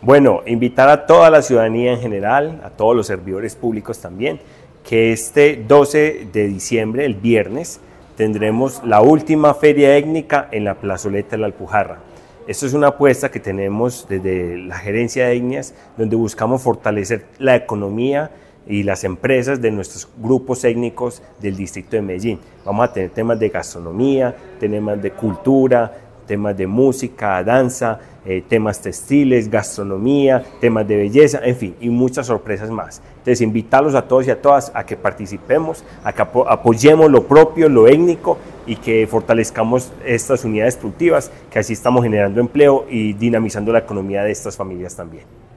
Bueno, invitar a toda la ciudadanía en general, a todos los servidores públicos también, que este 12 de diciembre, el viernes, tendremos la última feria étnica en la plazoleta de la Alpujarra. Esto es una apuesta que tenemos desde la gerencia de etnias, donde buscamos fortalecer la economía y las empresas de nuestros grupos étnicos del distrito de Medellín. Vamos a tener temas de gastronomía, temas de cultura, temas de música, danza, temas textiles, gastronomía, temas de belleza, en fin, y muchas sorpresas más. Entonces, invitarlos a todos y a todas a que participemos, a que apoyemos lo propio, lo étnico y que fortalezcamos estas unidades productivas, que así estamos generando empleo y dinamizando la economía de estas familias también.